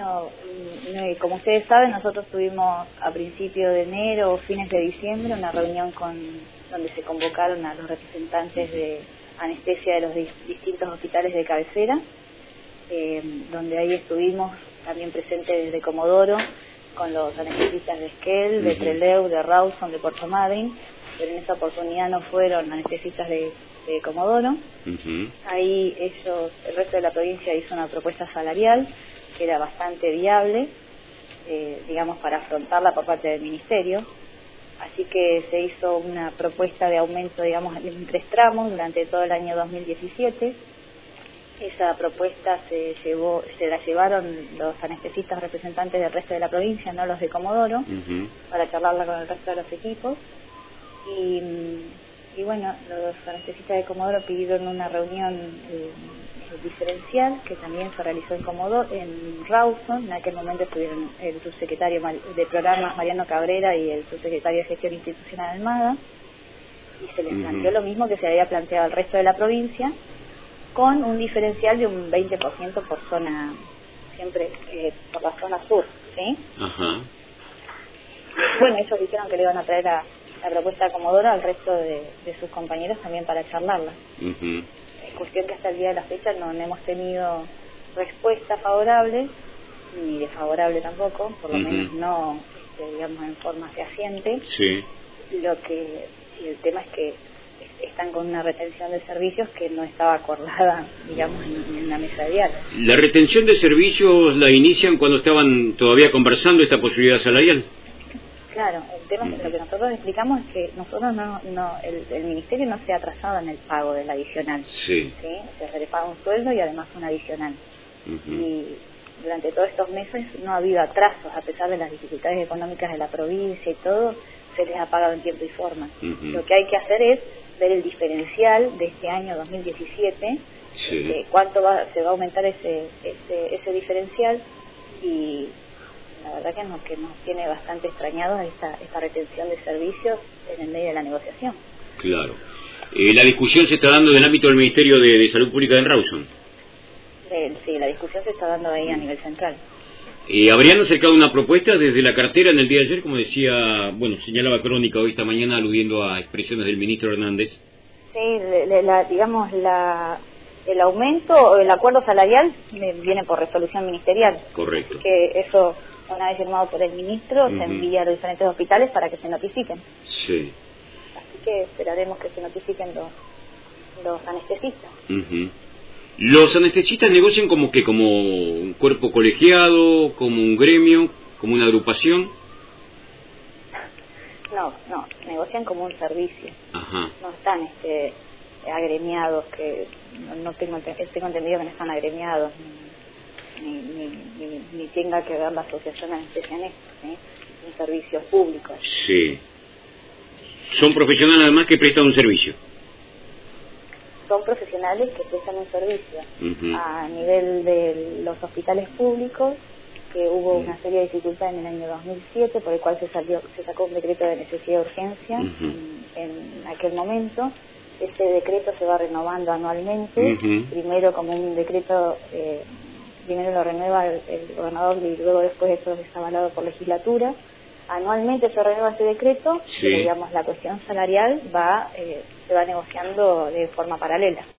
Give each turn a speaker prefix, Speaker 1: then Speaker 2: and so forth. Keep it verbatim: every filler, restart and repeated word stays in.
Speaker 1: Bueno, mm, como ustedes saben, nosotros tuvimos a principios de enero o fines de diciembre una reunión con donde se convocaron a los representantes de anestesia de los di distintos hospitales de cabecera, eh, donde ahí estuvimos también presentes desde Comodoro, con los anestesistas de Esquel, de Trelew, de Rawson, de Puerto Madryn, pero en esa oportunidad no fueron anestesistas de, de Comodoro. Uh-huh. Ahí ellos, el resto de la provincia hizo una propuesta salarial que era bastante viable, eh, digamos, para afrontarla por parte del Ministerio. Así que se hizo una propuesta de aumento, digamos, en tres tramos durante todo el año dos mil diecisiete. Esa propuesta se llevó, se la llevaron los anestesistas representantes del resto de la provincia, no los de Comodoro, uh-huh, para charlarla con el resto de los equipos. Y, y bueno, los anestesistas de Comodoro pidieron una reunión eh, diferencial que también se realizó en Comodoro, en Rawson. En aquel momento estuvieron el subsecretario de programas Mariano Cabrera y el subsecretario de Gestión Institucional Almada, y se les uh-huh. planteó lo mismo que se había planteado al resto de la provincia, con un diferencial de un veinte por ciento por zona, siempre eh, por la zona sur, ¿sí? Ajá. Bueno, ellos dijeron que le iban a traer a la propuesta de Comodoro al resto de, de sus compañeros también para charlarla. Uh-huh. Es cuestión que hasta el día de la fecha no, no hemos tenido respuesta favorable, ni desfavorable tampoco, por lo uh-huh. menos no, este, digamos, en forma fehaciente. Sí. Lo que, y el tema es que están con una retención de servicios que no estaba acordada, digamos, en, en la mesa de diálogo.
Speaker 2: ¿La retención de servicios la inician cuando estaban todavía conversando esta posibilidad salarial?
Speaker 1: Claro, el tema es que lo que nosotros explicamos es que nosotros no, no el, el Ministerio no se ha atrasado en el pago del adicional. Sí. ¿Sí? Se le paga un sueldo y además un adicional. Uh-huh. Y durante todos estos meses no ha habido atrasos, a pesar de las dificultades económicas de la provincia y todo, se les ha pagado en tiempo y forma. Uh-huh. Lo que hay que hacer es ver el diferencial de este año dos mil diecisiete, sí. este, cuánto va, se va a aumentar ese, ese, ese diferencial, y la verdad que nos, que nos tiene bastante extrañados esta, esta retención de servicios en el medio de la negociación.
Speaker 2: Claro. Eh, la discusión se está dando en el ámbito del Ministerio de, de Salud Pública en Rawson.
Speaker 1: Eh, sí, la discusión se está dando ahí a nivel central.
Speaker 2: Eh, ¿Habrían acercado una propuesta desde la cartera en el día de ayer, como decía, bueno, señalaba Crónica hoy esta mañana, aludiendo a expresiones del ministro Hernández?
Speaker 1: Sí, le, la, digamos, la, el aumento o el acuerdo salarial viene por resolución ministerial. Correcto. Así que eso, una vez firmado por el ministro, uh-huh. se envía a los diferentes hospitales para que se notifiquen. Sí. Así que esperaremos que se notifiquen los, los anestesistas.
Speaker 2: Uh-huh. ¿Los anestesistas negocian como que como un cuerpo colegiado, como un gremio, como una agrupación?
Speaker 1: No, no, negocian como un servicio. Ajá. No están este, agremiados, que no, no tengo, tengo entendido que no están agremiados, ni, ni, ni, ni tenga que ver la asociación de anestesia en esto, ¿sí? Un servicio público.
Speaker 2: Sí. Son profesionales además que prestan un servicio.
Speaker 1: Son profesionales que prestan un servicio. Uh-huh. A nivel de los hospitales públicos, que hubo uh-huh. una serie de dificultades en el año dos mil siete, por el cual se, salió, se sacó un decreto de necesidad de urgencia uh-huh. en, en aquel momento. Ese decreto se va renovando anualmente, uh-huh. primero como un decreto, eh, primero lo renueva el, el gobernador y luego después eso es avalado por legislatura. Anualmente se renueva ese decreto, sí. Pero digamos la cuestión salarial va eh, se va negociando de forma paralela.